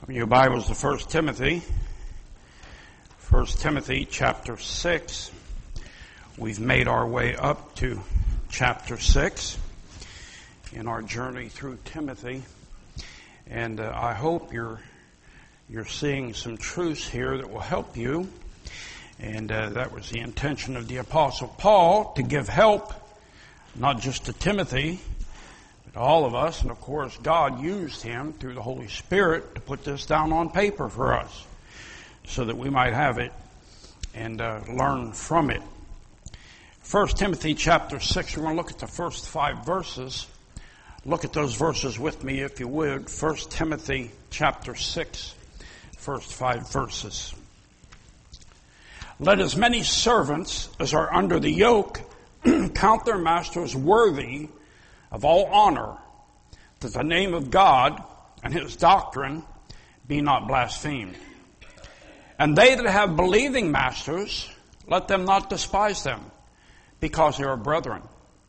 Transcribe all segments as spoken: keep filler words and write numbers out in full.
Your Bibles to First Timothy. First Timothy chapter six. We've made our way up to chapter six in our journey through Timothy. And uh, I hope you're you're seeing some truths here that will help you. And uh, that was the intention of the Apostle Paul, to give help, not just to Timothy, but all of us. And of course, God used him through the Holy Spirit to put this down on paper for us so that we might have it and uh, learn from it. First Timothy chapter six, we're going to look at the first five verses. Look at those verses with me if you would. First Timothy chapter six, first five verses. Let as many servants as are under the yoke count their masters worthy of all honor, that the name of God and his doctrine be not blasphemed. And they that have believing masters, let them not despise them, because they are brethren,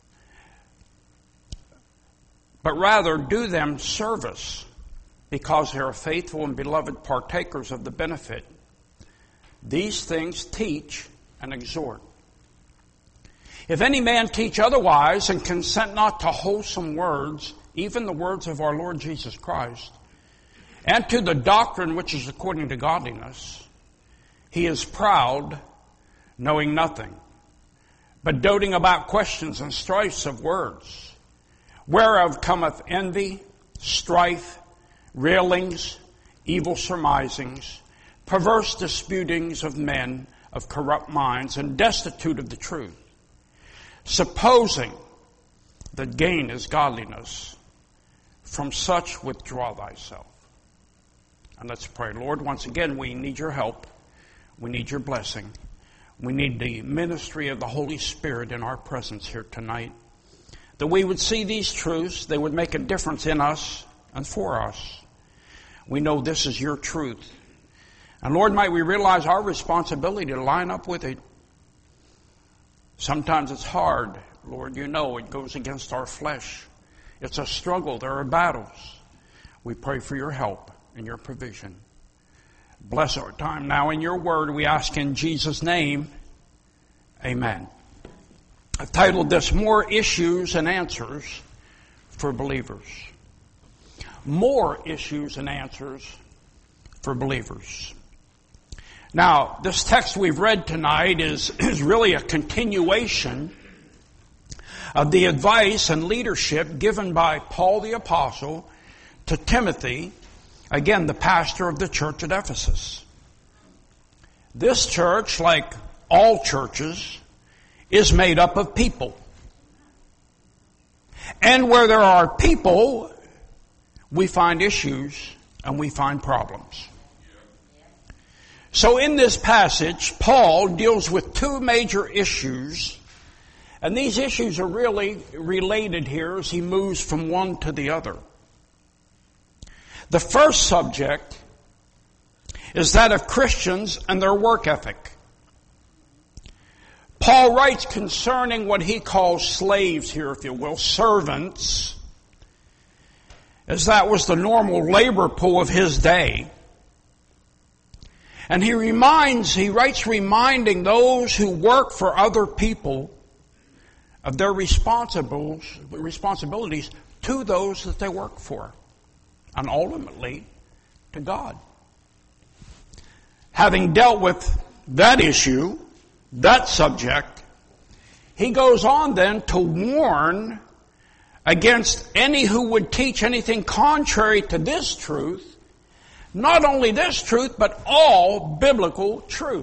but rather do them service, because they are faithful and beloved partakers of the benefit. These things teach and exhort. If any man teach otherwise, and consent not to wholesome words, even the words of our Lord Jesus Christ, and to the doctrine which is according to godliness, he is proud, knowing nothing, but doting about questions and strifes of words, whereof cometh envy, strife, railings, evil surmisings, perverse disputings of men of corrupt minds, and destitute of the truth, supposing that gain is godliness. From such withdraw thyself. And let's pray. Lord, once again, we need your help. We need your blessing. We need the ministry of the Holy Spirit in our presence here tonight, that we would see these truths, they would make a difference in us and for us. We know this is your truth. And Lord, might we realize our responsibility to line up with it. Sometimes it's hard. Lord, you know it goes against our flesh. It's a struggle. There are battles. We pray for your help and your provision. Bless our time now in your word. We ask in Jesus' name. Amen. I've titled this, More Issues and Answers for Believers. More issues and answers for believers. Now, this text we've read tonight is, is really a continuation of the advice and leadership given by Paul the Apostle to Timothy, again, the pastor of the church at Ephesus. This church, like all churches, is made up of people. And where there are people, we find issues and we find problems. So in this passage, Paul deals with two major issues, and these issues are really related here as he moves from one to the other. The first subject is that of Christians and their work ethic. Paul writes concerning what he calls slaves here, if you will, servants, as that was the normal labor pool of his day. And he reminds, he writes reminding those who work for other people of their responsibles, responsibilities to those that they work for, and ultimately to God. Having dealt with that issue, that subject, he goes on then to warn against any who would teach anything contrary to this truth. Not only this truth, but all biblical truth.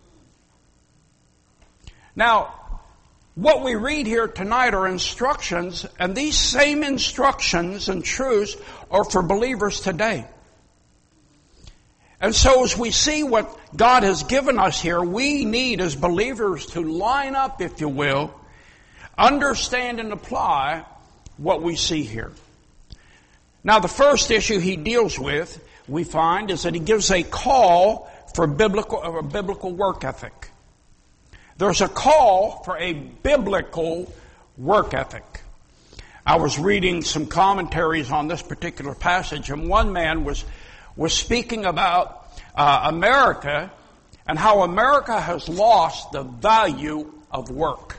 Now, what we read here tonight are instructions, and these same instructions and truths are for believers today. And so as we see what God has given us here, we need as believers to line up, if you will, understand and apply what we see here. Now, the first issue he deals with, we find, is that he gives a call for biblical, a biblical work ethic. There's a call for a biblical work ethic. I was reading some commentaries on this particular passage, and one man was was speaking about uh, America and how America has lost the value of work.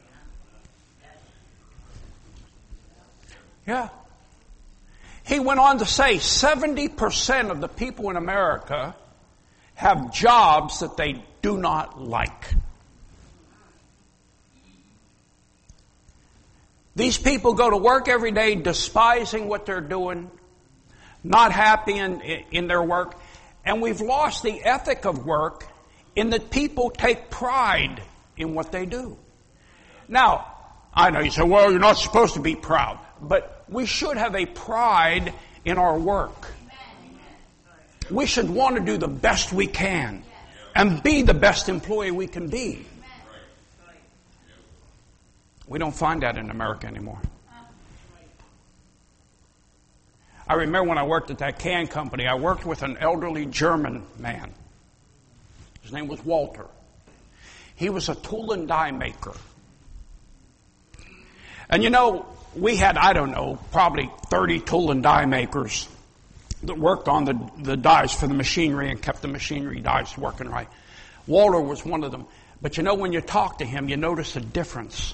Yeah. He went on to say seventy percent of the people in America have jobs that they do not like. These people go to work every day despising what they're doing, not happy in, in their work, and we've lost the ethic of work in that people take pride in what they do. Now, I know you say, well, you're not supposed to be proud, but we should have a pride in our work. We should want to do the best we can and be the best employee we can be. We don't find that in America anymore. I remember when I worked at that can company, I worked with an elderly German man. His name was Walter. He was a tool and die maker. And you know, we had, I don't know, probably thirty tool and die makers that worked on the, the dies for the machinery and kept the machinery dies working right. Walter was one of them. But you know, when you talk to him, you notice a difference.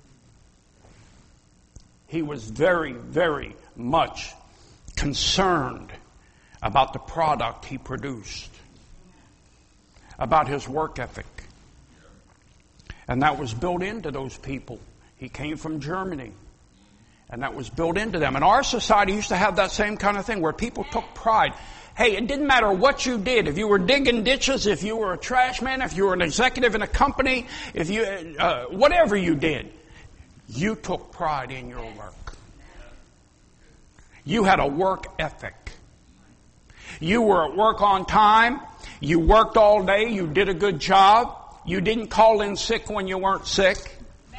He was very, very much concerned about the product he produced, about his work ethic. And that was built into those people. He came from Germany. And that was built into them. And our society used to have that same kind of thing where people took pride. Hey, it didn't matter what you did. If you were digging ditches, if you were a trash man, if you were an executive in a company, if you, uh, whatever you did, you took pride in your work. You had a work ethic. You were at work on time. You worked all day. You did a good job. You didn't call in sick when you weren't sick.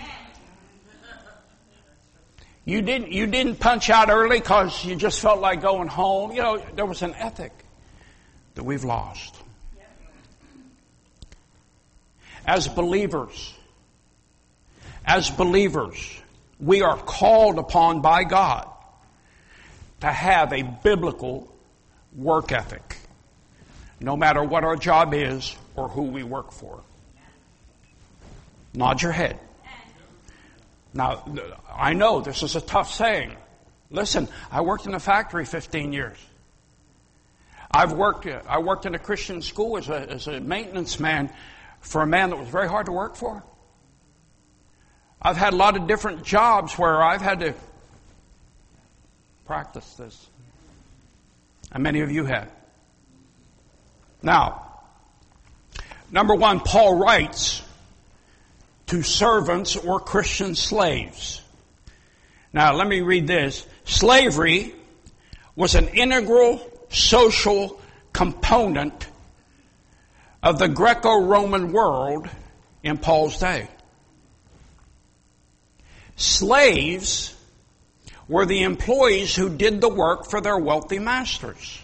You didn't, you didn't punch out early because you just felt like going home. You know, there was an ethic that we've lost. As believers, as believers, we are called upon by God to have a biblical work ethic, no matter what our job is or who we work for. Nod your head. Now, I know this is a tough saying. Listen, I worked in a factory fifteen years. I've worked, I worked in a Christian school as a, as a maintenance man for a man that was very hard to work for. I've had a lot of different jobs where I've had to practice this. And many of you have. Now, number one, Paul writes to servants or Christian slaves. Now, let me read this. Slavery was an integral social component of the Greco-Roman world in Paul's day. Slaves were the employees who did the work for their wealthy masters.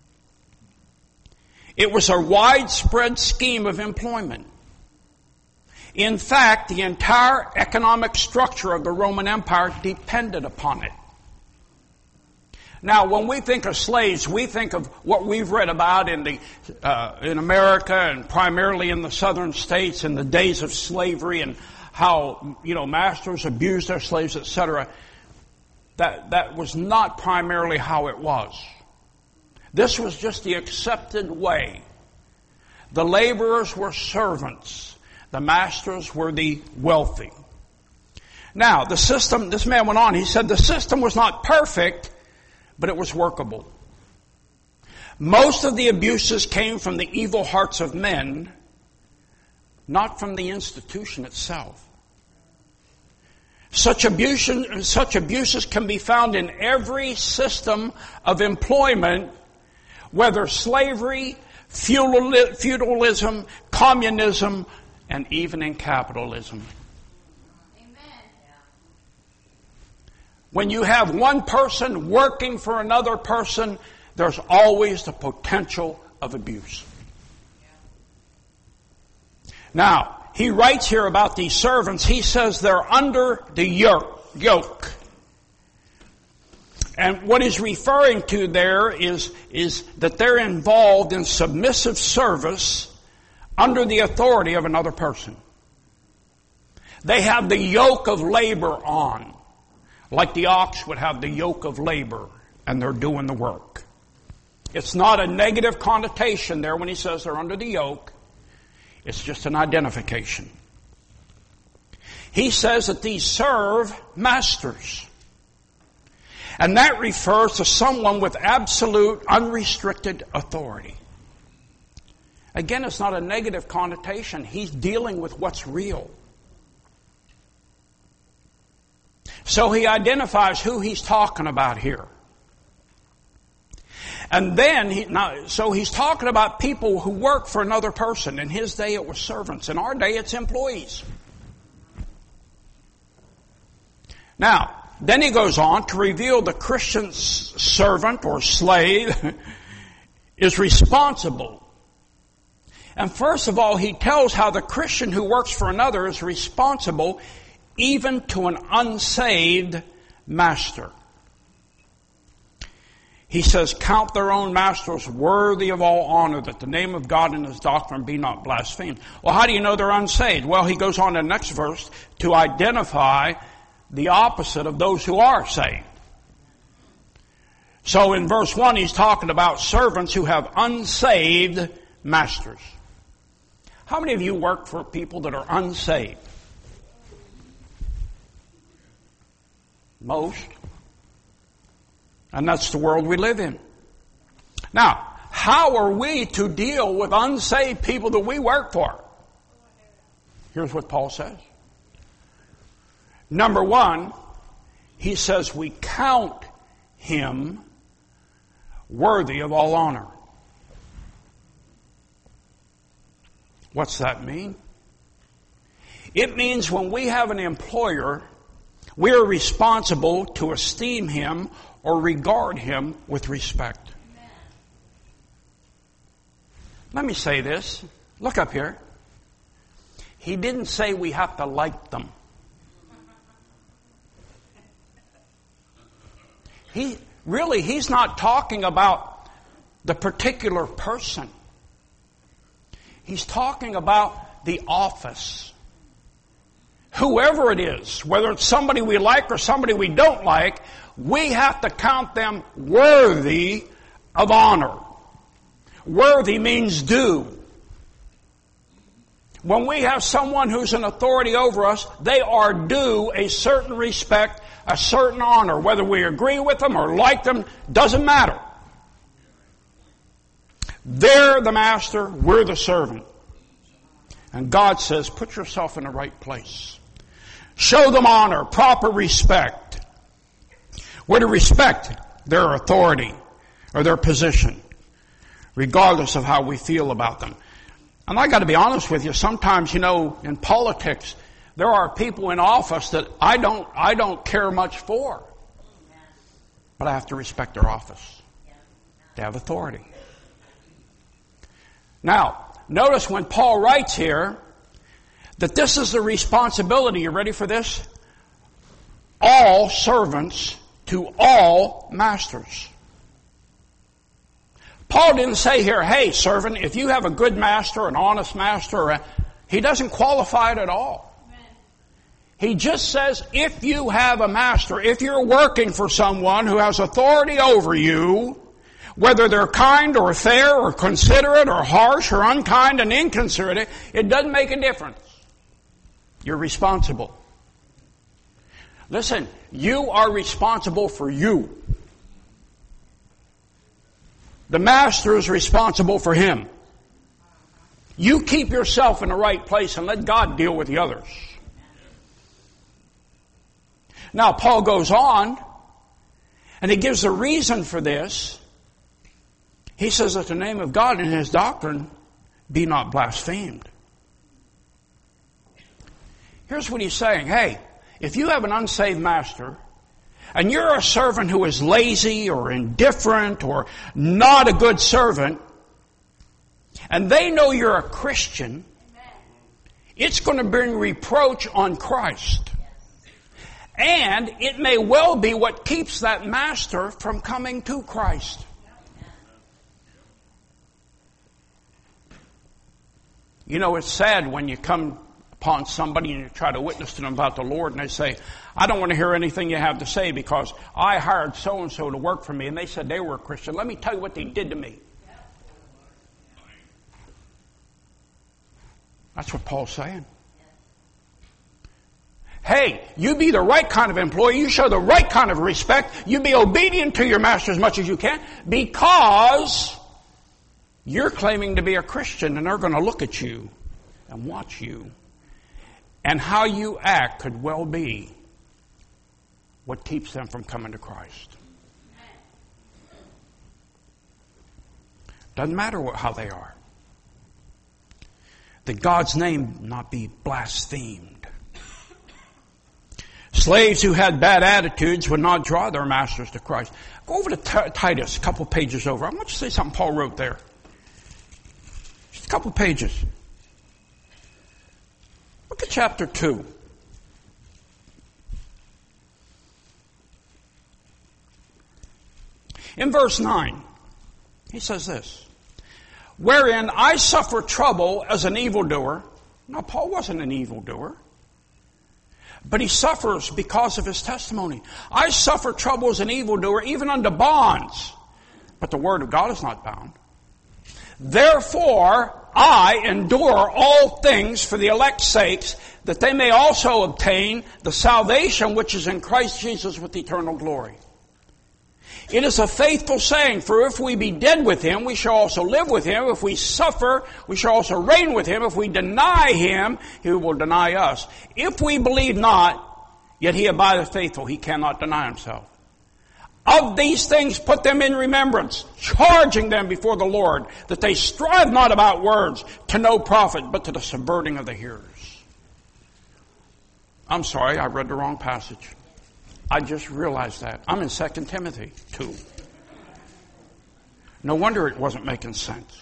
It was a widespread scheme of employment. In fact, the entire economic structure of the Roman Empire depended upon it. Now, when we think of slaves, we think of what we've read about in the uh, in America and primarily in the southern states in the days of slavery and how, you know, masters abused their slaves, et cetera. That that was not primarily how it was. This was just the accepted way. The laborers were servants. The masters were the wealthy. Now, the system, this man went on, he said the system was not perfect, but it was workable. Most of the abuses came from the evil hearts of men, not from the institution itself. Such abuses, such abuses can be found in every system of employment, whether slavery, feudalism, communism, and even in capitalism. Amen. When you have one person working for another person, there's always the potential of abuse. Now, he writes here about these servants. He says they're under the yoke. And what he's referring to there is, is that they're involved in submissive service under the authority of another person. They have the yoke of labor on, like the ox would have the yoke of labor, and they're doing the work. It's not a negative connotation there when he says they're under the yoke. It's just an identification. He says that these serve masters. And that refers to someone with absolute, unrestricted authority. Again, it's not a negative connotation. He's dealing with what's real. So he identifies who he's talking about here. And then, he, now, so he's talking about people who work for another person. In his day it was servants. In our day it's employees. Now, then he goes on to reveal the Christian servant or slave is responsible. And first of all, he tells how the Christian who works for another is responsible even to an unsaved master. He says, count their own masters worthy of all honor, that the name of God and his doctrine be not blasphemed. Well, how do you know they're unsaved? Well, he goes on in the next verse to identify the opposite of those who are saved. So in verse one, he's talking about servants who have unsaved masters. How many of you work for people that are unsaved? Most. And that's the world we live in. Now, how are we to deal with unsaved people that we work for? Here's what Paul says. Number one, he says we count him worthy of all honor. What's that mean? It means when we have an employer, we are responsible to esteem him or regard him with respect. Amen. Let me say this. Look up here. He didn't say we have to like them. He really, he's not talking about the particular person. He's talking about the office. Whoever it is, whether it's somebody we like or somebody we don't like, we have to count them worthy of honor. Worthy means due. When we have someone who's an authority over us, they are due a certain respect, a certain honor. Whether we agree with them or like them, doesn't matter. They're the master, we're the servant. And God says, put yourself in the right place. Show them honor, proper respect. We're to respect their authority or their position, regardless of how we feel about them. And I got to be honest with you, sometimes, you know, in politics, there are people in office that I don't, I don't care much for. But I have to respect their office. They have authority. Now, notice when Paul writes here that this is the responsibility, you ready for this? All servants to all masters. Paul didn't say here, hey, servant, if you have a good master, an honest master, he doesn't qualify it at all. Amen. He just says, if you have a master, if you're working for someone who has authority over you, whether they're kind or fair or considerate or harsh or unkind and inconsiderate, it doesn't make a difference. You're responsible. Listen, you are responsible for you. The master is responsible for him. You keep yourself in the right place and let God deal with the others. Now, Paul goes on, and he gives a reason for this. He says that the name of God and his doctrine be not blasphemed. Here's what he's saying. Hey, if you have an unsaved master, and you're a servant who is lazy or indifferent or not a good servant, and they know you're a Christian, it's going to bring reproach on Christ. And it may well be what keeps that master from coming to Christ. You know, it's sad when you come upon somebody and you try to witness to them about the Lord and they say, I don't want to hear anything you have to say because I hired so-and-so to work for me and they said they were a Christian. Let me tell you what they did to me. That's what Paul's saying. Hey, you be the right kind of employee. You show the right kind of respect. You be obedient to your master as much as you can because you're claiming to be a Christian and they're going to look at you and watch you. And how you act could well be what keeps them from coming to Christ. Doesn't matter what, how they are. That God's name not be blasphemed. Slaves who had bad attitudes would not draw their masters to Christ. Go over to T- Titus, a couple pages over. I want you to say something Paul wrote there. Just a couple pages. Look at chapter two. In verse nine, he says this, wherein I suffer trouble as an evildoer. Now, Paul wasn't an evildoer. But he suffers because of his testimony. I suffer trouble as an evildoer, even unto bonds. But the word of God is not bound. Therefore, I endure all things for the elect's sakes, that they may also obtain the salvation which is in Christ Jesus with eternal glory. It is a faithful saying, for if we be dead with him, we shall also live with him. If we suffer, we shall also reign with him. If we deny him, he will deny us. If we believe not, yet he abideth faithful. He cannot deny himself. Of these things put them in remembrance, charging them before the Lord, that they strive not about words to no profit, but to the subverting of the hearers. I'm sorry, I read the wrong passage. I just realized that. I'm in Second Timothy two. No wonder it wasn't making sense.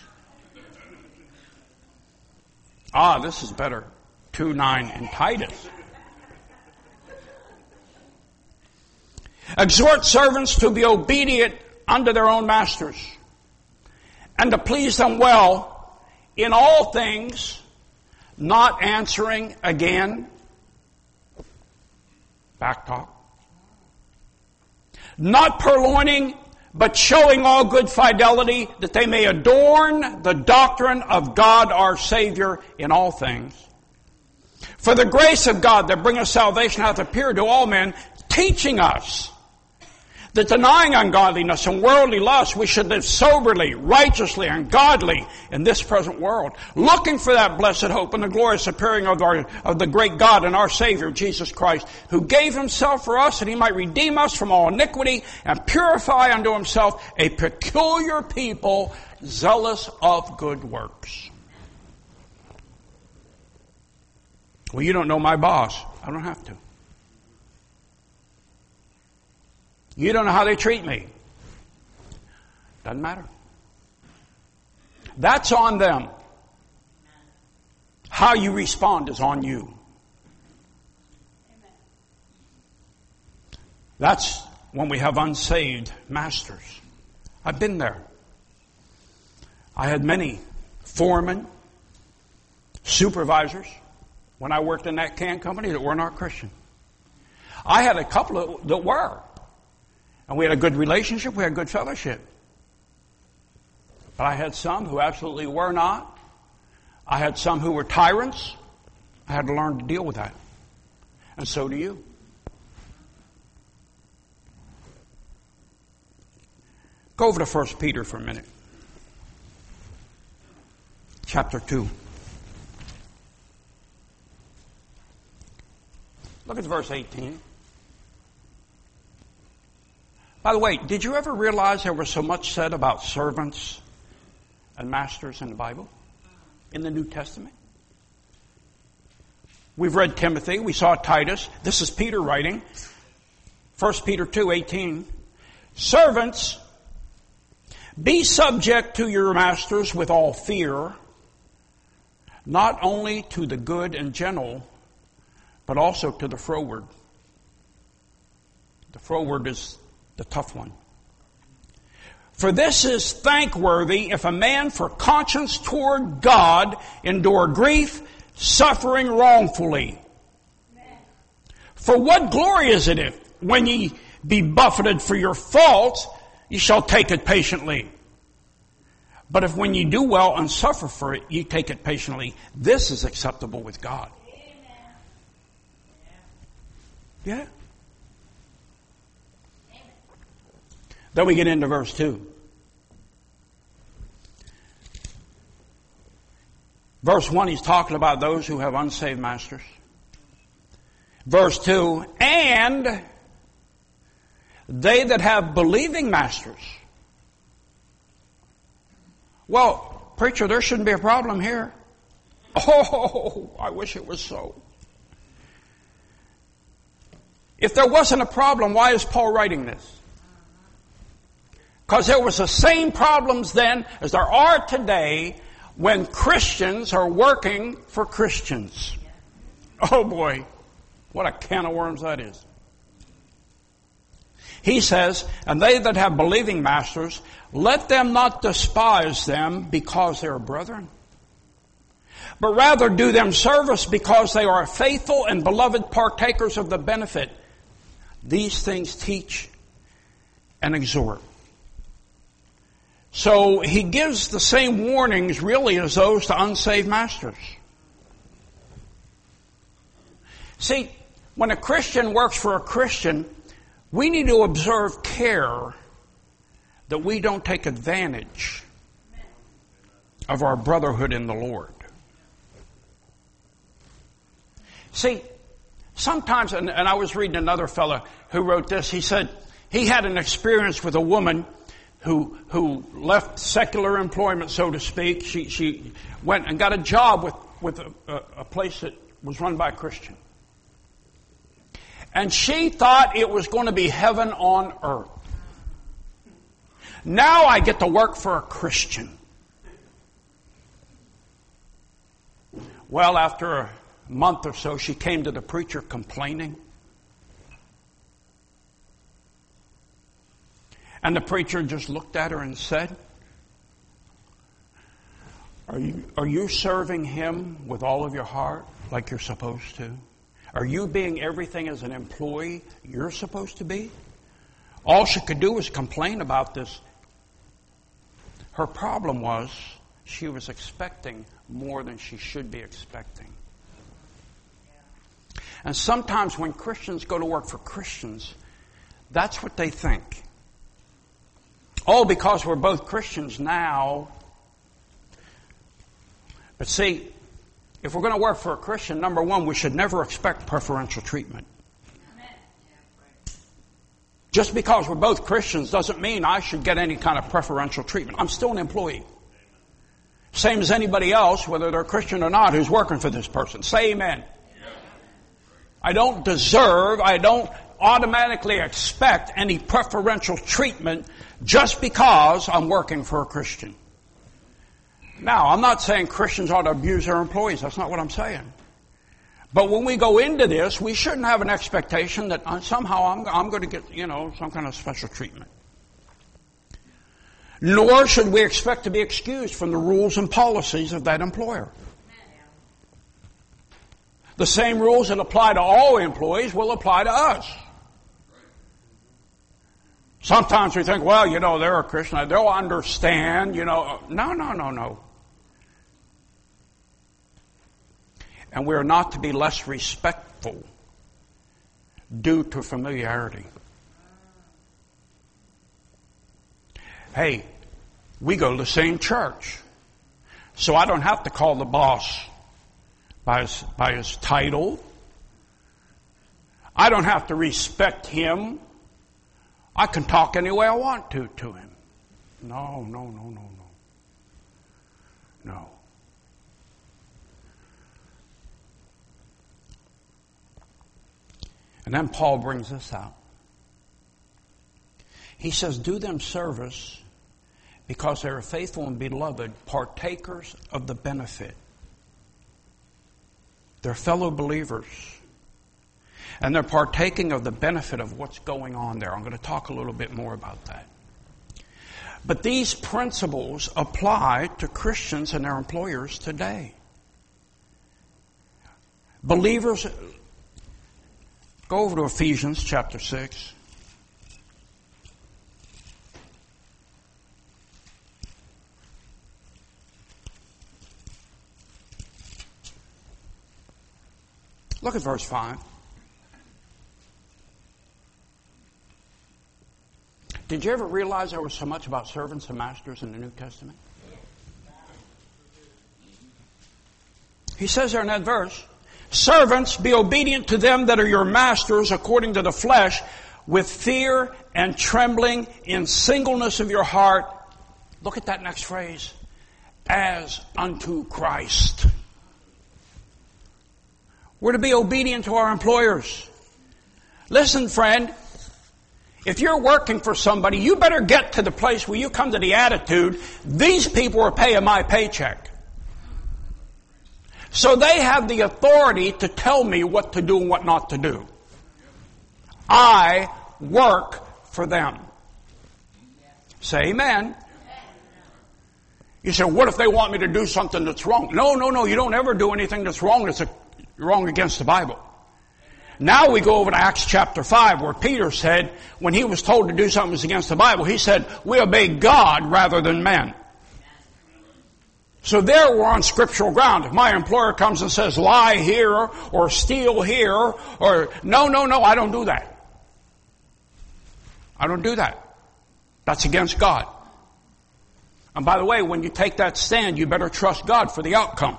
Ah, this is better. two nine in Titus. Exhort servants to be obedient unto their own masters, and to please them well in all things, not answering again. Back talk. Not purloining, but showing all good fidelity, that they may adorn the doctrine of God our Savior in all things. For the grace of God that bringeth salvation hath appeared to all men, teaching us that denying ungodliness and worldly lust, we should live soberly, righteously, and godly in this present world, looking for that blessed hope and the glorious appearing of, our, of the great God and our Savior, Jesus Christ, who gave himself for us that he might redeem us from all iniquity and purify unto himself a peculiar people, zealous of good works. Well, you don't know my boss. I don't have to. You don't know how they treat me. Doesn't matter. That's on them. How you respond is on you. That's when we have unsaved masters. I've been there. I had many foremen, supervisors, when I worked in that can company that were not Christian. I had a couple of, that were. And we had a good relationship. We had good fellowship. But I had some who absolutely were not. I had some who were tyrants. I had to learn to deal with that. And so do you. Go over to First Peter for a minute. Chapter two. Look at verse eighteen. By the way, did you ever realize there was so much said about servants and masters in the Bible, in the New Testament? We've read Timothy. We saw Titus. This is Peter writing. First Peter two eighteen. Servants, be subject to your masters with all fear, not only to the good and gentle, but also to the froward. The forward is the tough one. For this is thankworthy if a man for conscience toward God endure grief, suffering wrongfully. For what glory is it if, when ye be buffeted for your faults, ye shall take it patiently? But if when ye do well and suffer for it, ye take it patiently, this is acceptable with God. Amen. Yeah. Amen. Then we get into verse two. Verse one, he's talking about those who have unsaved masters. Verse two, and they that have believing masters. Well, preacher, there shouldn't be a problem here. Oh, I wish it was so. If there wasn't a problem, why is Paul writing this? Because there was the same problems then as there are today when Christians are working for Christians. Oh boy, what a can of worms that is. He says, and they that have believing masters, let them not despise them because they are brethren, but rather do them service because they are faithful and beloved partakers of the benefit. These things teach and exhort. So he gives the same warnings really as those to unsaved masters. See, when a Christian works for a Christian, we need to observe care that we don't take advantage of our brotherhood in the Lord. See, sometimes, and, and I was reading another fellow who wrote this, he said he had an experience with a woman who who left secular employment, so to speak. She she went and got a job with, with a, a, a place that was run by a Christian. And she thought it was going to be heaven on earth. Now I get to work for a Christian. Well, after a month or so, she came to the preacher complaining. And the preacher just looked at her and said, Are you, are you serving him with all of your heart like you're supposed to? Are you being everything as an employee you're supposed to be? All she could do was complain about this. Her problem was she was expecting more than she should be expecting. And sometimes when Christians go to work for Christians, that's what they think. Oh, because we're both Christians now. But see, if we're going to work for a Christian, number one, we should never expect preferential treatment. Just because we're both Christians doesn't mean I should get any kind of preferential treatment. I'm still an employee. Same as anybody else, whether they're Christian or not, who's working for this person. Say amen. I don't deserve, I don't automatically expect any preferential treatment just because I'm working for a Christian. Now, I'm not saying Christians ought to abuse their employees. That's not what I'm saying. But when we go into this, we shouldn't have an expectation that somehow I'm, I'm going to get, you know, some kind of special treatment. Nor should we expect to be excused from the rules and policies of that employer. The same rules that apply to all employees will apply to us. Sometimes we think, well, you know, they're a Christian. They'll understand, you know. No, no, no, no. And we're not to be less respectful due to familiarity. Hey, we go to the same church. So I don't have to call the boss by his, by his title. I don't have to respect him. I can talk any way I want to to him. No, no, no, no, no. No. And then Paul brings this out. He says, do them service because they are faithful and beloved, partakers of the benefit. They're fellow believers. And they're partaking of the benefit of what's going on there. I'm going to talk a little bit more about that. But these principles apply to Christians and their employers today. Believers, go over to Ephesians chapter six. Look at verse five. Did you ever realize there was so much about servants and masters in the New Testament? He says there in that verse, servants, be obedient to them that are your masters according to the flesh, with fear and trembling in singleness of your heart. Look at that next phrase. As unto Christ. We're to be obedient to our employers. Listen, friend, if you're working for somebody, you better get to the place where you come to the attitude, these people are paying my paycheck. So they have the authority to tell me what to do and what not to do. I work for them. Say amen. You say, what if they want me to do something that's wrong? No, no, no, you don't ever do anything that's wrong that's a wrong against the Bible. Now we go over to Acts chapter five, where Peter said, when he was told to do something that's against the Bible, he said, we obey God rather than men. So there we're on scriptural ground. If my employer comes and says, lie here, or steal here, or no, no, no, I don't do that. I don't do that. That's against God. And by the way, when you take that stand, you better trust God for the outcome.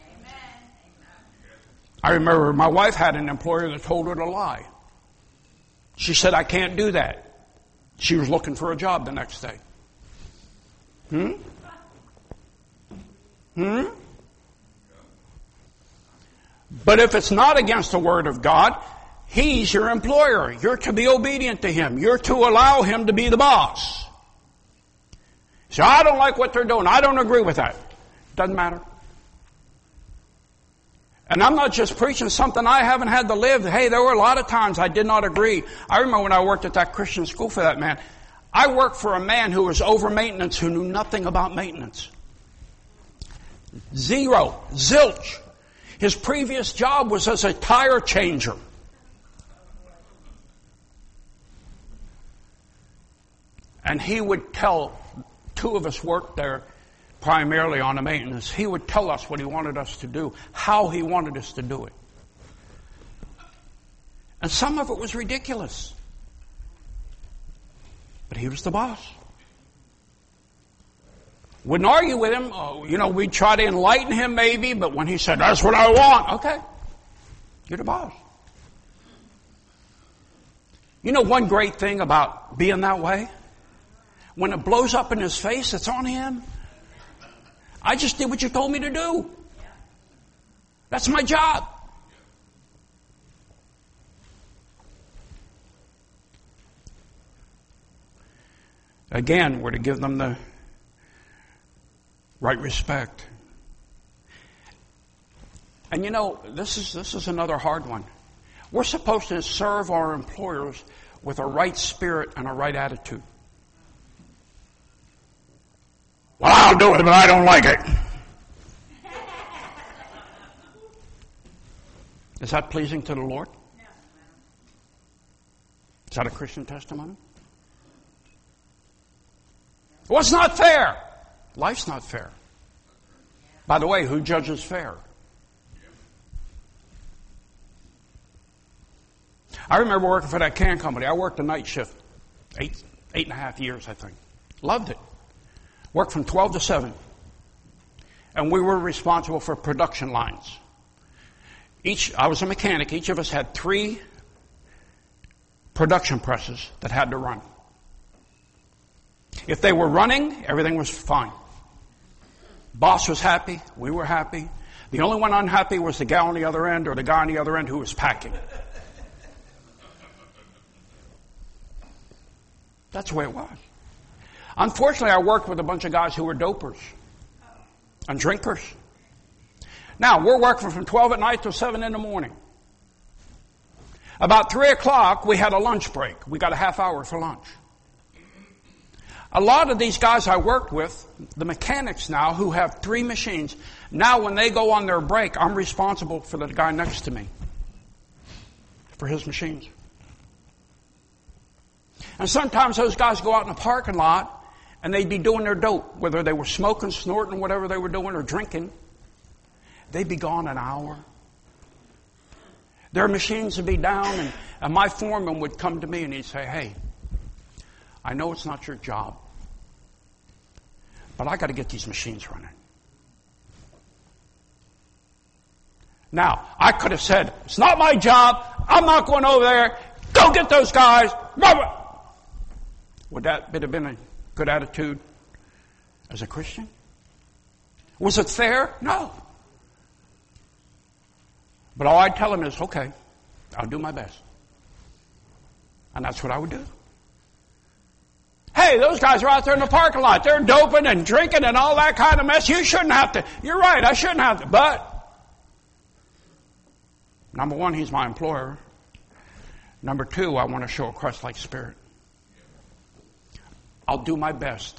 I remember my wife had an employer that told her to lie. She said, I can't do that. She was looking for a job the next day. Hmm? Hmm? But if it's not against the Word of God, He's your employer. You're to be obedient to Him. You're to allow Him to be the boss. So I don't like what they're doing. I don't agree with that. Doesn't matter. And I'm not just preaching something I haven't had to live. Hey, there were a lot of times I did not agree. I remember when I worked at that Christian school for that man. I worked for a man who was over maintenance, who knew nothing about maintenance. Zero. Zilch. His previous job was as a tire changer. And he would tell, two of us worked there primarily on the maintenance. He would tell us what he wanted us to do, how he wanted us to do it. And some of it was ridiculous. But he was the boss. Wouldn't argue with him. Oh, you know, we'd try to enlighten him maybe, but when he said, that's what I want, okay, you're the boss. You know one great thing about being that way? When it blows up in his face, it's on him. I just did what you told me to do. That's my job. Again, we're to give them the right respect. And you know, this is this is another hard one. We're supposed to serve our employers with a right spirit and a right attitude. Well, I'll do it, but I don't like it. Is that pleasing to the Lord? Is that a Christian testimony? Well, it's not fair. Life's not fair. By the way, who judges fair? I remember working for that can company. I worked a night shift. Eight, eight and a half years, I think. Loved it. Worked from twelve to seven. And we were responsible for production lines. Each, I was a mechanic. Each of us had three production presses that had to run. If they were running, everything was fine. Boss was happy. We were happy. The only one unhappy was the gal on the other end or the guy on the other end who was packing. That's the way it was. Unfortunately, I worked with a bunch of guys who were dopers and drinkers. Now, we're working from twelve at night till seven in the morning. About three o'clock, we had a lunch break. We got a half hour for lunch. A lot of these guys I worked with, the mechanics now, who have three machines, now when they go on their break, I'm responsible for the guy next to me, for his machines. And sometimes those guys go out in the parking lot and they'd be doing their dope, whether they were smoking, snorting, whatever they were doing, or drinking. They'd be gone an hour. Their machines would be down, and, and my foreman would come to me and he'd say, hey, I know it's not your job, but I got to get these machines running. Now, I could have said, it's not my job, I'm not going over there, go get those guys. Would that have been a good attitude as a Christian? Was it fair? No. But all I'd tell him is, okay, I'll do my best. And that's what I would do. Hey, those guys are out there in the parking lot. They're doping and drinking and all that kind of mess. You shouldn't have to. You're right, I shouldn't have to. But, number one, he's my employer. Number two, I want to show a Christ-like spirit. I'll do my best.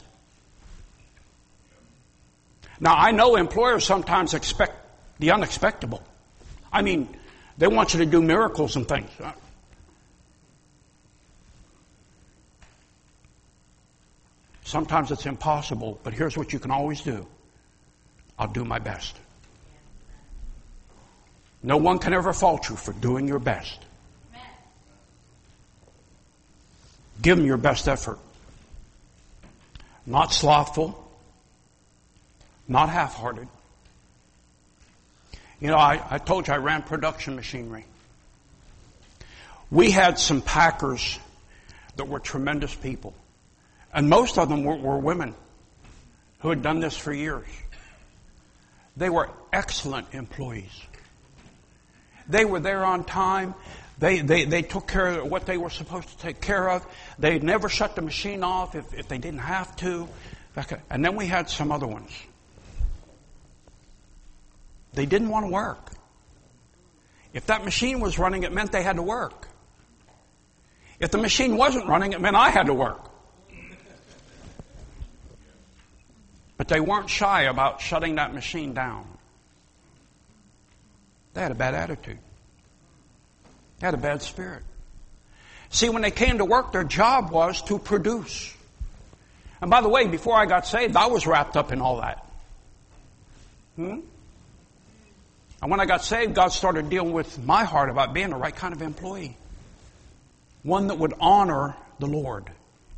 Now, I know employers sometimes expect the unexpected. I mean, they want you to do miracles and things. Sometimes it's impossible, but here's what you can always do. I'll do my best. No one can ever fault you for doing your best. Give them your best effort. Not slothful. Not half-hearted. You know, I, I told you I ran production machinery. We had some packers that were tremendous people. And most of them were, were women who had done this for years. They were excellent employees. They were there on time. They, they, they took care of what they were supposed to take care of. They never shut the machine off if, if they didn't have to. And then we had some other ones. They didn't want to work. If that machine was running, it meant they had to work. If the machine wasn't running, it meant I had to work. But they weren't shy about shutting that machine down. They had a bad attitude. They had a bad spirit. See, when they came to work, their job was to produce. And by the way, before I got saved, I was wrapped up in all that. Hmm? And when I got saved, God started dealing with my heart about being the right kind of employee. One that would honor the Lord.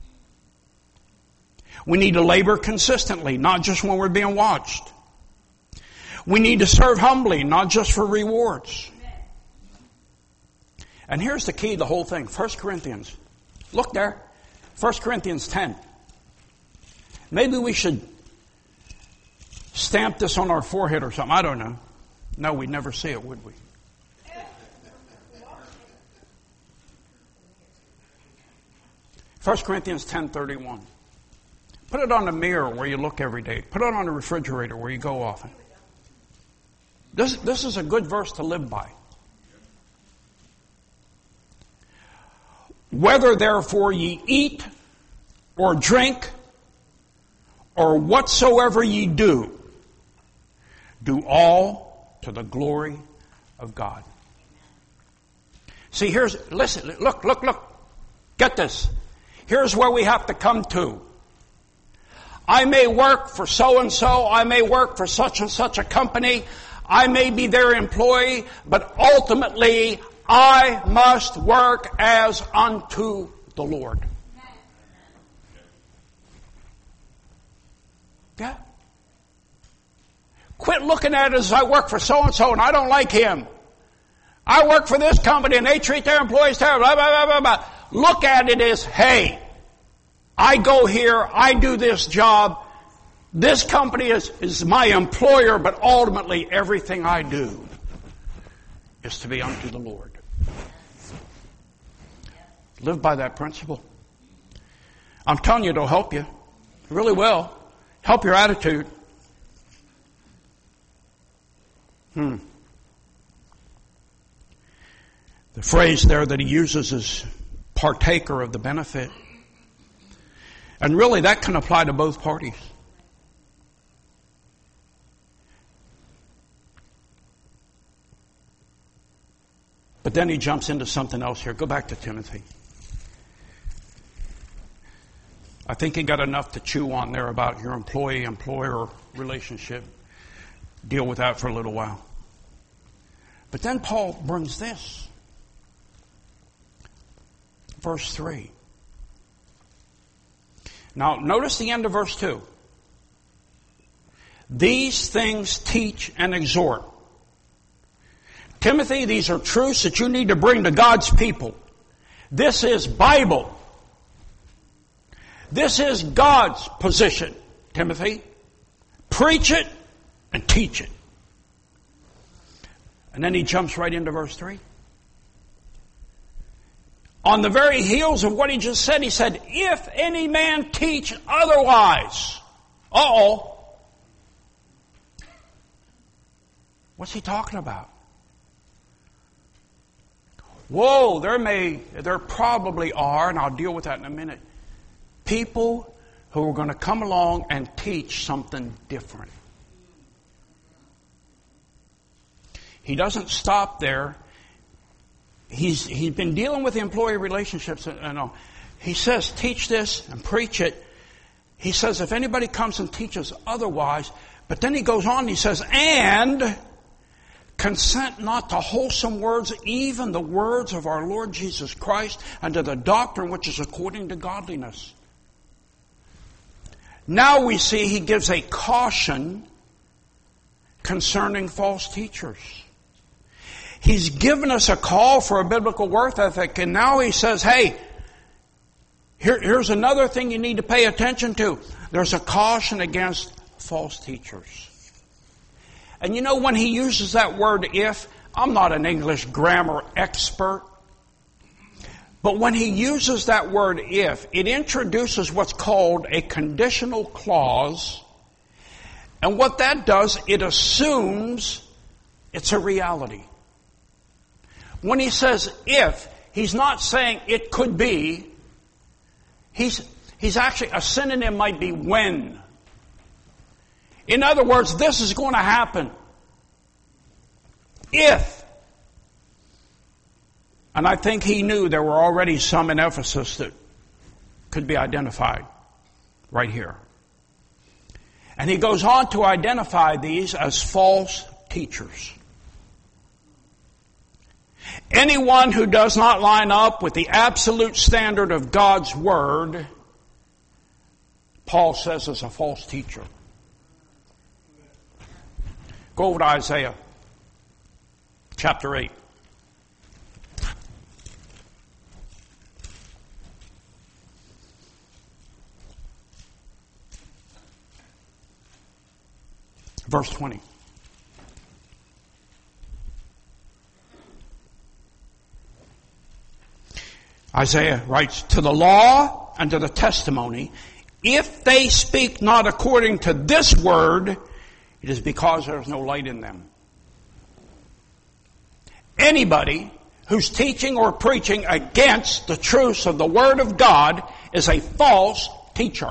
We need to labor consistently, not just when we're being watched. We need to serve humbly, not just for rewards. And here's the key to the whole thing. First Corinthians. Look there. First Corinthians ten. Maybe we should stamp this on our forehead or something. I don't know. No, we'd never see it, would we? First Corinthians ten thirty-one. Put it on the mirror where you look every day. Put it on the refrigerator where you go often. This, this is a good verse to live by. Whether therefore ye eat or drink or whatsoever ye do, do all to the glory of God. See, here's, listen, look, look, look. Get this. Here's where we have to come to. I may work for so-and-so. I may work for such and such a company. I may be their employee, but ultimately I must work as unto the Lord. Yeah. Quit looking at it as I work for so-and-so and I don't like him. I work for this company and they treat their employees terribly. Blah, blah, blah, blah, blah. Look at it as, hey, I go here, I do this job. This company is, is my employer, but ultimately everything I do is to be unto the Lord. Live by that principle. I'm telling you, it'll help you. It really will. Help your attitude. Hmm. The phrase there that he uses is partaker of the benefit. And really that can apply to both parties. But then he jumps into something else here. Go back to Timothy. I think he got enough to chew on there about your employee-employer relationship. Deal with that for a little while. But then Paul brings this. Verse three. Now, notice the end of verse two. These things teach and exhort. Timothy, these are truths that you need to bring to God's people. This is Bible. This is God's position, Timothy. Preach it and teach it. And then he jumps right into verse three. On the very heels of what he just said, he said, if any man teach otherwise. Uh-oh. What's he talking about? Whoa, there may, there probably are, and I'll deal with that in a minute, people who are going to come along and teach something different. He doesn't stop there. He's, he's been dealing with the employee relationships. And all. He says, teach this and preach it. He says, if anybody comes and teaches otherwise, but then he goes on and he says, and consent not to wholesome words, even the words of our Lord Jesus Christ, and to the doctrine which is according to godliness. Now we see he gives a caution concerning false teachers. He's given us a call for a biblical work ethic, and now he says, hey, here, here's another thing you need to pay attention to. There's a caution against false teachers. And you know, when he uses that word if, I'm not an English grammar expert, but when he uses that word if, it introduces what's called a conditional clause. And what that does, it assumes it's a reality. When he says if, he's not saying it could be. He's, he's actually, a synonym might be when. In other words, this is going to happen. If. And I think he knew there were already some in Ephesus that could be identified right here. And he goes on to identify these as false teachers. Anyone who does not line up with the absolute standard of God's Word, Paul says, is a false teacher. Go over to Isaiah chapter eight. Verse twenty. Isaiah writes, to the law and to the testimony, if they speak not according to this word, it is because there is no light in them. Anybody who's teaching or preaching against the truths of the Word of God is a false teacher.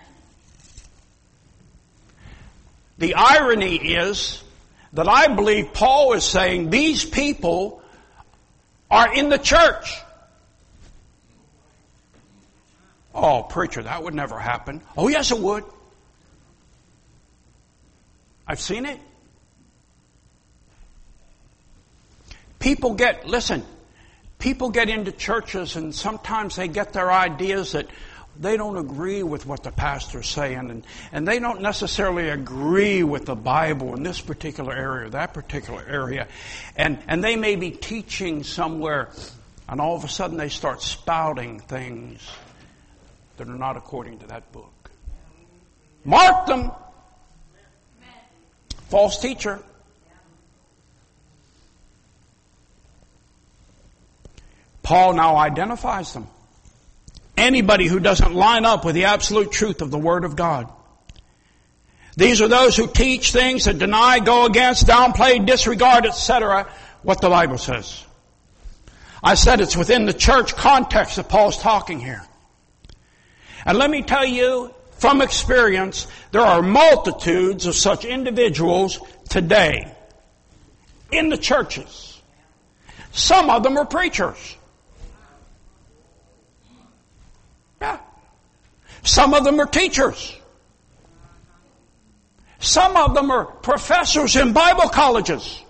The irony is that I believe Paul is saying these people are in the church. Oh, preacher, that would never happen. Oh, yes, it would. I've seen it. People get, listen, people get into churches and sometimes they get their ideas that they don't agree with what the pastor's saying, and, and they don't necessarily agree with the Bible in this particular area or that particular area. And, and they may be teaching somewhere, and all of a sudden they start spouting things that are not according to that book. Mark them. False teacher. Paul now identifies them. Anybody who doesn't line up with the absolute truth of the Word of God. These are those who teach things that deny, go against, downplay, disregard, et cetera, what the Bible says. I said it's within the church context that Paul's talking here. And let me tell you, from experience, there are multitudes of such individuals today in the churches. Some of them are preachers. Yeah. Some of them are teachers. Some of them are professors in Bible colleges.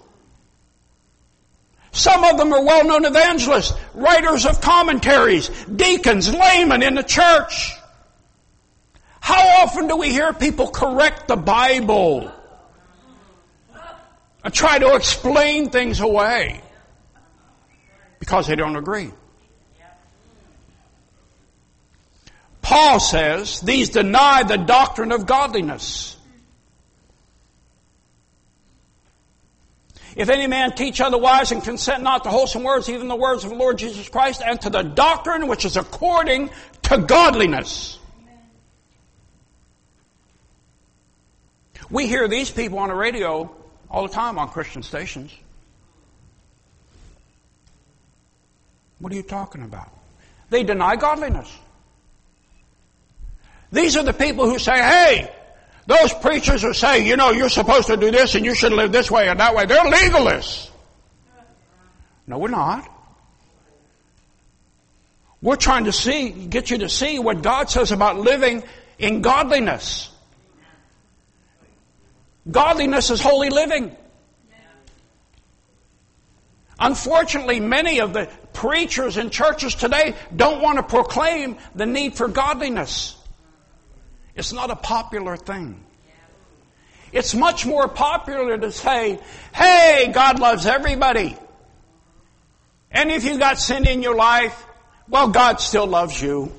Some of them are well-known evangelists, writers of commentaries, deacons, laymen in the church. How often do we hear people correct the Bible and try to explain things away because they don't agree? Paul says these deny the doctrine of godliness. If any man teach otherwise and consent not to wholesome words, even the words of the Lord Jesus Christ, and to the doctrine which is according to godliness. We hear these people on the radio all the time on Christian stations. What are you talking about? They deny godliness. These are the people who say, hey, those preachers who say, you know, you're supposed to do this and you should live this way and that way, they're legalists. No, we're not. We're trying to see, get you to see what God says about living in godliness. Godliness is holy living. Unfortunately, many of the preachers in churches today don't want to proclaim the need for godliness. It's not a popular thing. It's much more popular to say, hey, God loves everybody. And if you got sin in your life, well, God still loves you.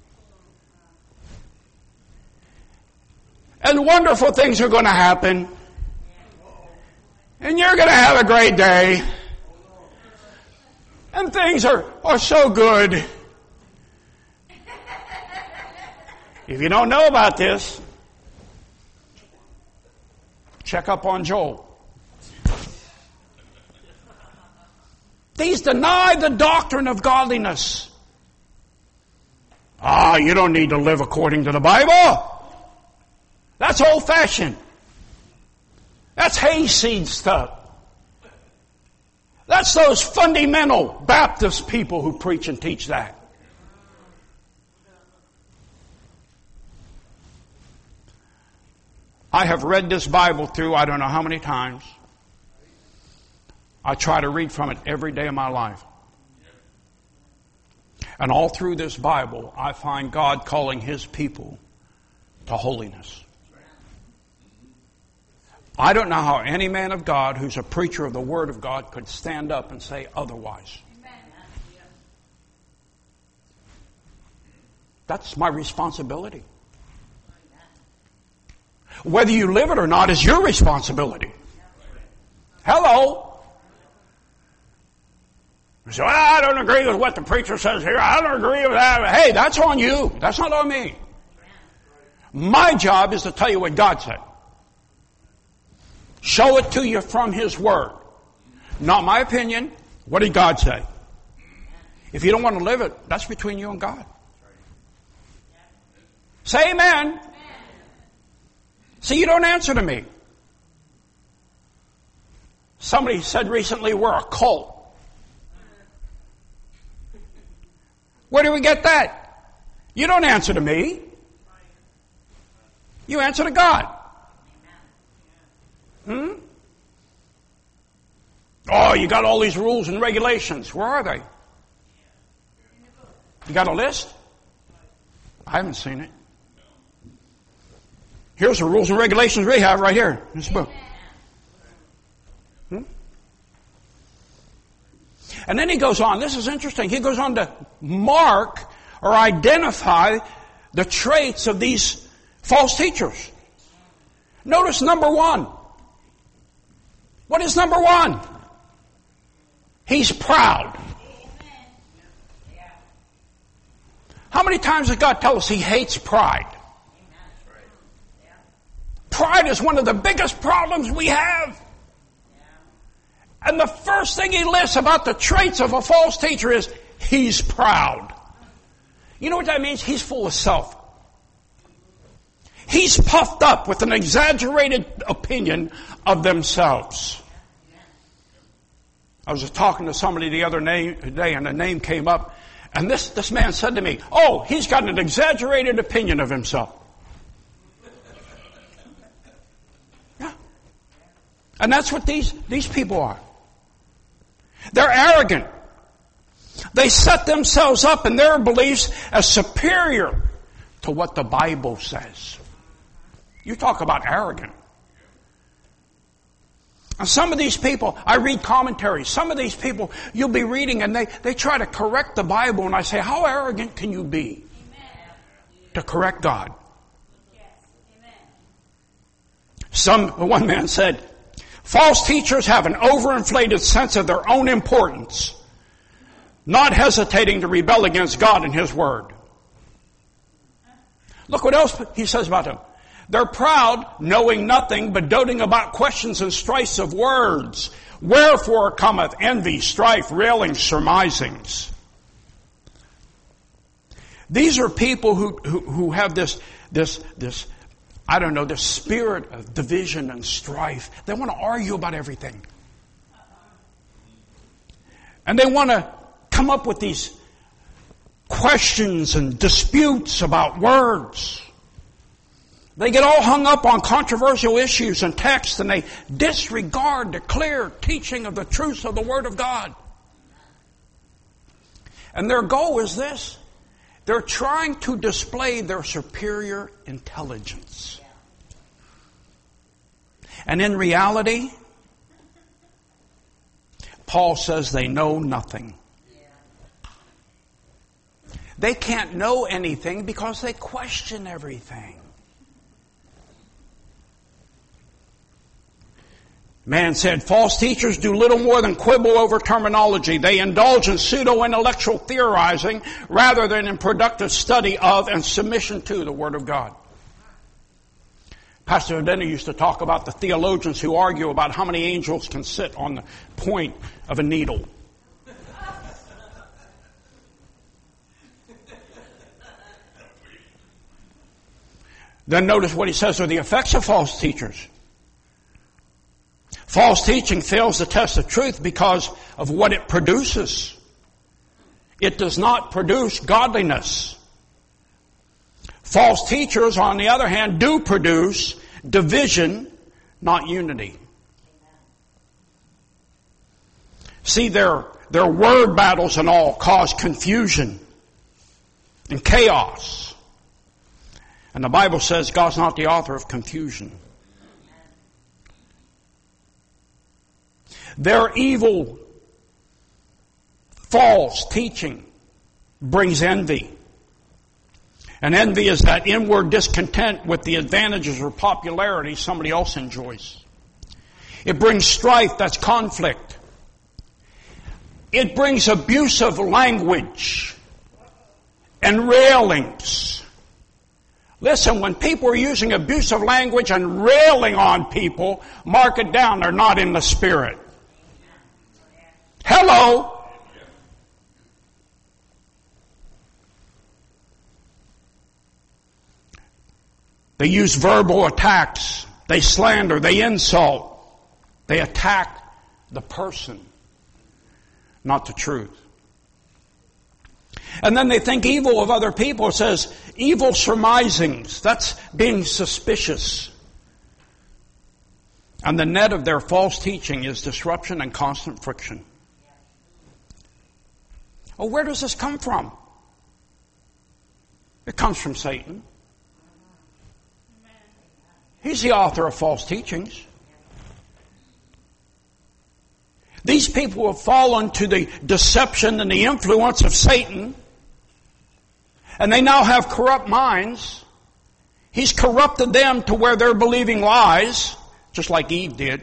And wonderful things are going to happen. And you're going to have a great day. And things are, are so good. If you don't know about this, check up on Joel. These deny the doctrine of godliness. Ah, you don't need to live according to the Bible. That's old-fashioned. That's hayseed stuff. That's those fundamental Baptist people who preach and teach that. I have read this Bible through I don't know how many times. I try to read from it every day of my life. And all through this Bible, I find God calling His people to holiness. I don't know how any man of God who's a preacher of the Word of God could stand up and say otherwise. That's my responsibility. Whether you live it or not is your responsibility. Hello. You say, well, I don't agree with what the preacher says here. I don't agree with that. Hey, that's on you. That's not on me. My job is to tell you what God said. Show it to you from His Word. Not my opinion. What did God say? If you don't want to live it, that's between you and God. Say amen. See, you don't answer to me. Somebody said recently we're a cult. Where do we get that? You don't answer to me. You answer to God. Hmm? Oh, you got all these rules and regulations. Where are they? You got a list? I haven't seen it. Here's the rules and regulations we have right here in this book. Hmm? And then he goes on. This is interesting. He goes on to mark or identify the traits of these false teachers. Notice number one. What is number one? He's proud. How many times does God tell us He hates pride? Pride is one of the biggest problems we have. And the first thing he lists about the traits of a false teacher is he's proud. You know what that means? He's full of self. He's puffed up with an exaggerated opinion of themselves. I was just talking to somebody the other day, and a name came up, and this, this man said to me, "Oh, he's got an exaggerated opinion of himself." Yeah. And that's what these, these people are. They're arrogant. They set themselves up in their beliefs as superior to what the Bible says. You talk about arrogant. And some of these people, I read commentaries, some of these people you'll be reading and they, they try to correct the Bible, and I say, how arrogant can you be to correct God? Some, one man said, false teachers have an overinflated sense of their own importance, not hesitating to rebel against God and His Word. Look what else he says about them. They're proud, knowing nothing, but doting about questions and strifes of words. Wherefore cometh envy, strife, railings, surmisings. These are people who, who, who have this, this, this, I don't know, this spirit of division and strife. They want to argue about everything. And they want to come up with these questions and disputes about words. They get all hung up on controversial issues and texts, and they disregard the clear teaching of the truths of the Word of God. And their goal is this. They're trying to display their superior intelligence. And in reality, Paul says they know nothing. They can't know anything because they question everything. Man said, false teachers do little more than quibble over terminology. They indulge in pseudo-intellectual theorizing rather than in productive study of and submission to the Word of God. Pastor Denny used to talk about the theologians who argue about how many angels can sit on the point of a needle. Then notice what he says are the effects of false teachers. False teaching fails to test the truth because of what it produces. It does not produce godliness. False teachers, on the other hand, do produce division, not unity. See, their, their word battles and all cause confusion and chaos. And the Bible says God's not the author of confusion. Their evil, false teaching brings envy. And envy is that inward discontent with the advantages or popularity somebody else enjoys. It brings strife, that's conflict. It brings abusive language and railings. Listen, when people are using abusive language and railing on people, mark it down, they're not in the Spirit. Hello. They use verbal attacks. They slander. They insult. They attack the person, not the truth. And then they think evil of other people. It says evil surmisings. That's being suspicious. And the net of their false teaching is disruption and constant friction. Well, where does this come from? It comes from Satan. He's the author of false teachings. These people have fallen to the deception and the influence of Satan, and they now have corrupt minds. He's corrupted them to where they're believing lies, just like Eve did.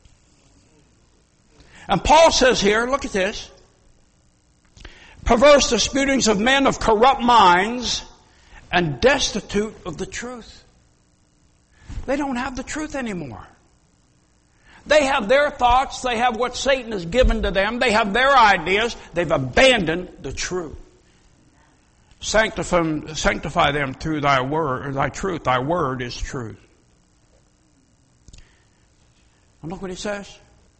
And Paul says here, look at this, perverse disputings of men of corrupt minds and destitute of the truth. They don't have the truth anymore. They have their thoughts. They have what Satan has given to them. They have their ideas. They've abandoned the truth. Sanctify, sanctify them through thy word, thy truth. Thy word is truth. And look what he says.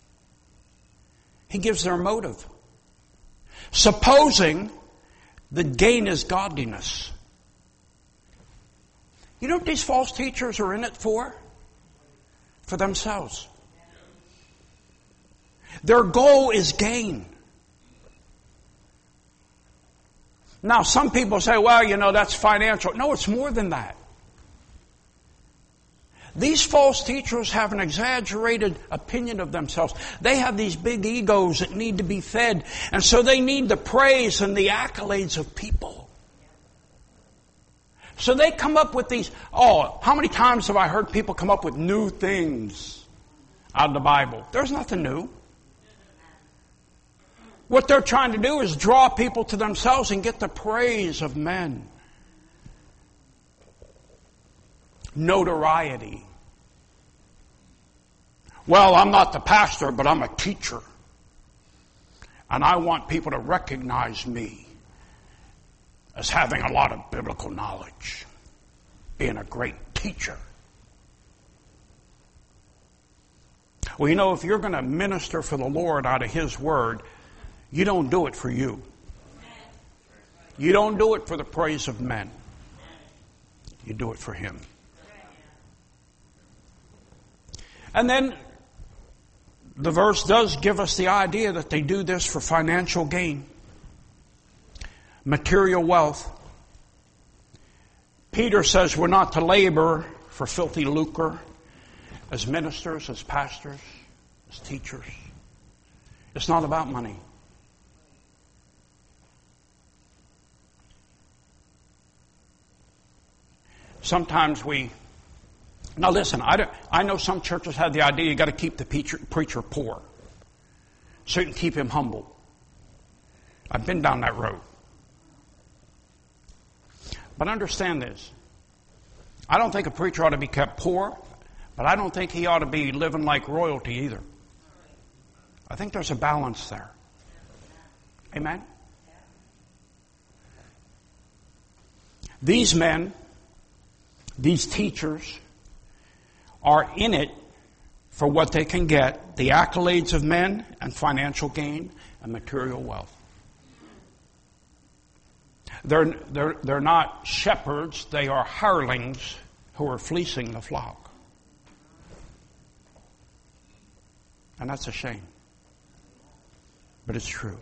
He gives their motive. Supposing the gain is godliness. You know what these false teachers are in it for? For themselves. Their goal is gain. Now, some people say, well, you know, that's financial. No, it's more than that. These false teachers have an exaggerated opinion of themselves. They have these big egos that need to be fed. And so they need the praise and the accolades of people. So they come up with these, oh, how many times have I heard people come up with new things out of the Bible? There's nothing new. What they're trying to do is draw people to themselves and get the praise of men. Notoriety. Well, I'm not the pastor, but I'm a teacher. And I want people to recognize me as having a lot of biblical knowledge, being a great teacher. Well, you know, if you're going to minister for the Lord out of His Word, you don't do it for you. You don't do it for the praise of men. You do it for Him. And then the verse does give us the idea that they do this for financial gain. Material wealth. Peter says we're not to labor for filthy lucre as ministers, as pastors, as teachers. It's not about money. Sometimes we... Now listen, I, don't, I know some churches have the idea you got to keep the preacher, preacher poor so you can keep him humble. I've been down that road. But understand this. I don't think a preacher ought to be kept poor, but I don't think he ought to be living like royalty either. I think there's a balance there. Amen? These men, these teachers, are in it for what they can get, the accolades of men and financial gain and material wealth. They're, they're, they're not shepherds, they are hirelings who are fleecing the flock. And that's a shame. But it's true.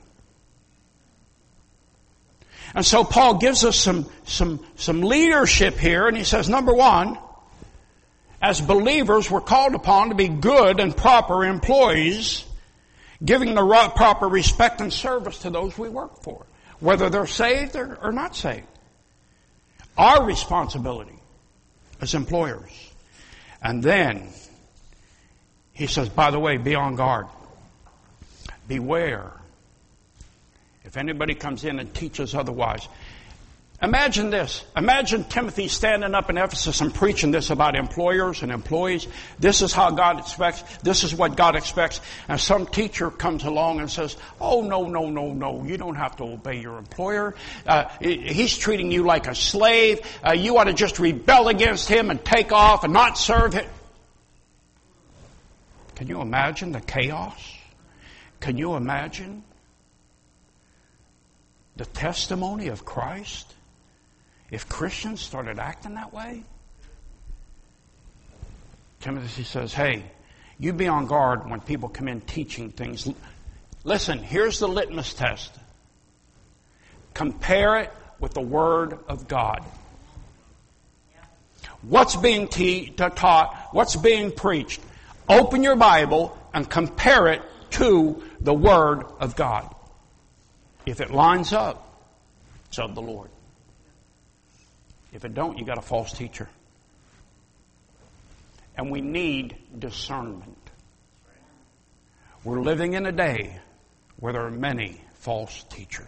And so Paul gives us some, some, some leadership here, and he says, number one, as believers, we're called upon to be good and proper employees, giving the proper respect and service to those we work for, whether they're saved or, or not saved. Our responsibility as employers. And then, he says, by the way, be on guard. Beware. If anybody comes in and teaches otherwise. Imagine this. Imagine Timothy standing up in Ephesus and preaching this about employers and employees. This is how God expects. This is what God expects. And some teacher comes along and says, oh, no, no, no, no. You don't have to obey your employer. Uh, he's treating you like a slave. Uh, you ought to just rebel against him and take off and not serve him. Can you imagine the chaos? Can you imagine the testimony of Christ? If Christians started acting that way? Timothy says, hey, you be on guard when people come in teaching things. Listen, here's the litmus test. Compare it with the Word of God. What's being te- taught? What's being preached? Open your Bible and compare it to the Word of God. If it lines up, it's of the Lord. If it don't, you got a false teacher. And we need discernment. We're living in a day where there are many false teachers.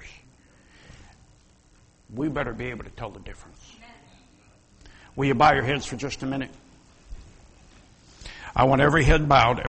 We better be able to tell the difference. Will you bow your heads for just a minute? I want every head bowed.